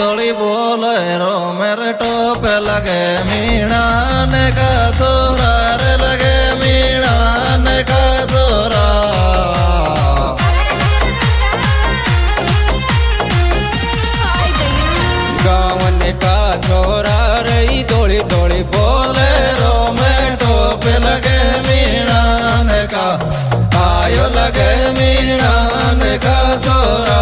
धोली बोलेरो मेरे टोप लगे मीणा ने का छोरा रे लगे मीणा ने का छोरा गावन का छोरा रही धोली धोली बोलेरो में टोप लगे मीणा ने का आयो लगे मीणा ने का छोरा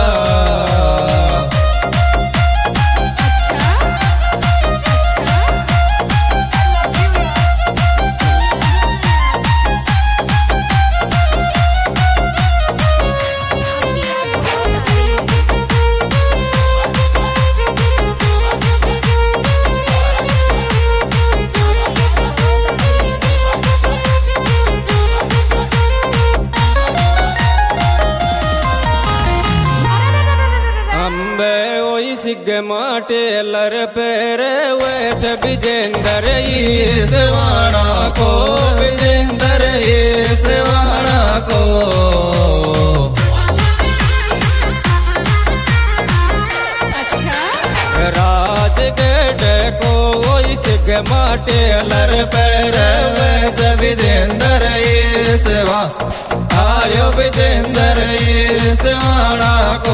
सिग्गे माटे लर पेरे वे विजेंदर सेवाणा को विजेंदर सेवाणा को राजगढ़ को वही सिग्गे माटे लर पेरे वे विजेंदर सेवा आयो विजेंदर सेवाणा को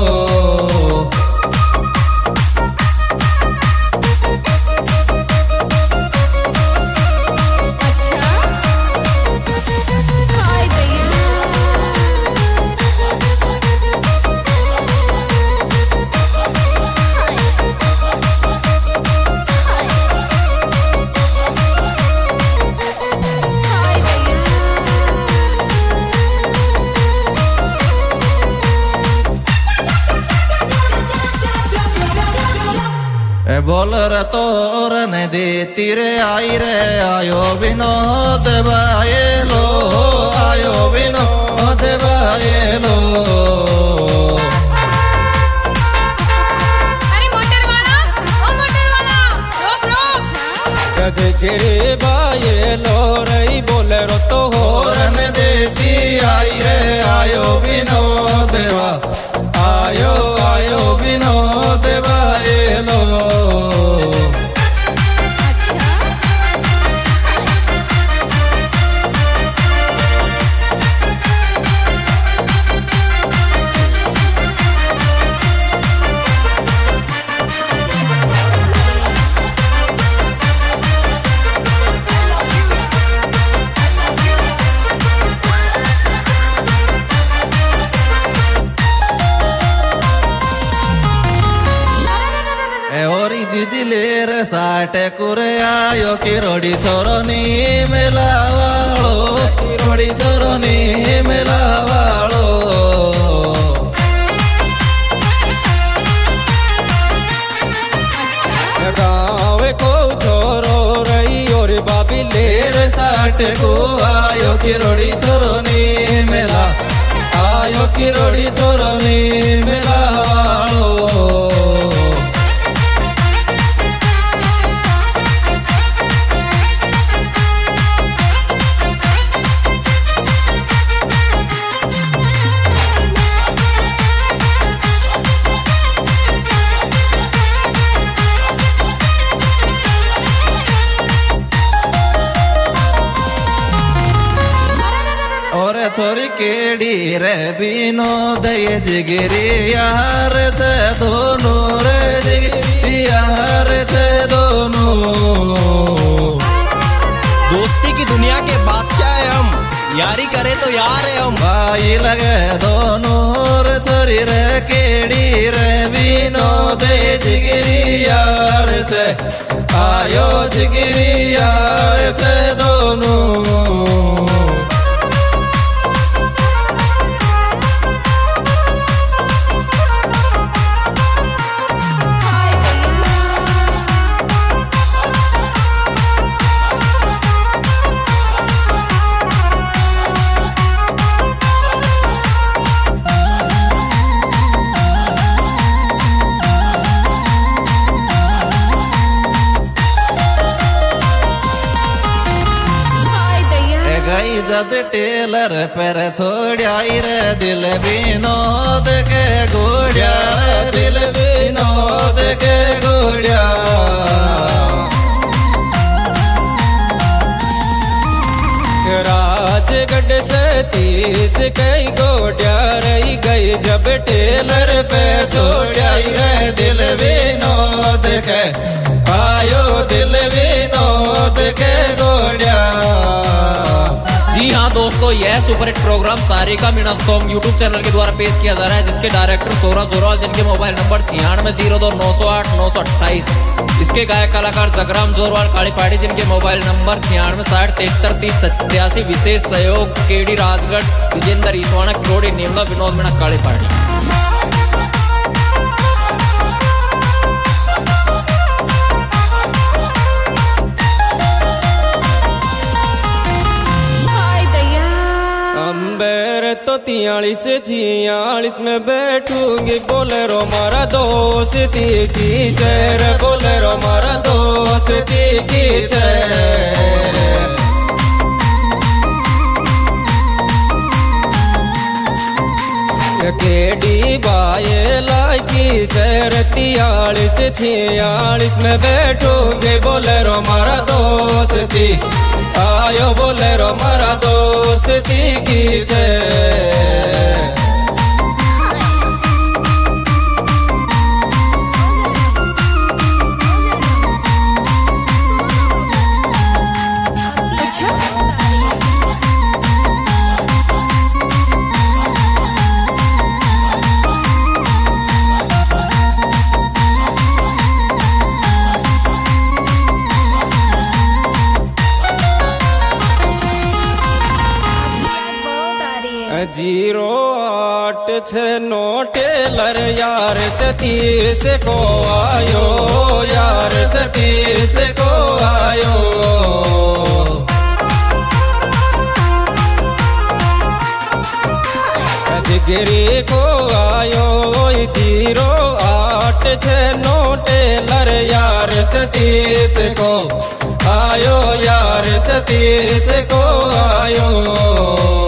बोल रे तोर ने देती रे आई रे आयो विनोद बायलो आयो विनोद बायलो अरे मोटर वाला रोक रोक गिरे बायलो रही बोले रो तो हो ने देती आई रे आयो विनोद आयो आयो विनोद बायलो दिलेर साटे कुरे आयो किरोड़ी छोरोनी मेलावाड़ो किरोड़ी छोरोनी मेलावाड़ो गाँव को छोरो रही और बाबी लेर साटे को आयो किरोड़ी छोरोनी मेला आयो किरोड़ी छोरोनी मेलावाड़ो छोरी केड़ी रे विनोद जिगिरी यार से दोनों रे जिगिरी यार से दोनों दोस्ती की दुनिया के बादशाह है हम यारी करे तो यार है हम भाई लगे दोनों रे छोरी रे केड़ी रे विनोद जिगिरी यार से आयो जिगिरी यार से दोनों गई जद टेलर पर छोड़ाई रे दिल विनोद के गोड़िया दिल विनोद के गोड़िया राजगढ़ से 30 कई गोड़िया रही गई जब टेलर पे छोड़ाई रे दिल विनोद के आयो दिल विनोद के गोड़िया। जी हाँ दोस्तों, यह superhit program Sarika Meena song YouTube channel के द्वारा पेश किया जा रहा है, जिसके डायरेक्टर सौरभ जोरवाल, जिनके मोबाइल नंबर 9602908908। इसके गायक कलाकार जगराम जोरवाल कालीपाड़ी, जिनके मोबाइल नंबर 9660733087। विशेष सहयोग केडी राजगढ़, विजेंद्र ईसवाना, किरोड़ी, नेमला, विनोद मीणा कालीपाड़ी। तो 43-46 में बैठूंगी बोलेरो मारा दोस्ती की चेर बोलेरो मारा दोस्ती की केडी बायला की चेर 43-46 में बैठूंगी बोलेरो मारा दोस्ती आयो बोलेरो मारा दोस्ती की जीरो 869 टेलर यार 37 को आयो यार 37 को आयो गिरी को आयो 0869 टेलर यार 37 को आयो यार 37 को आयो।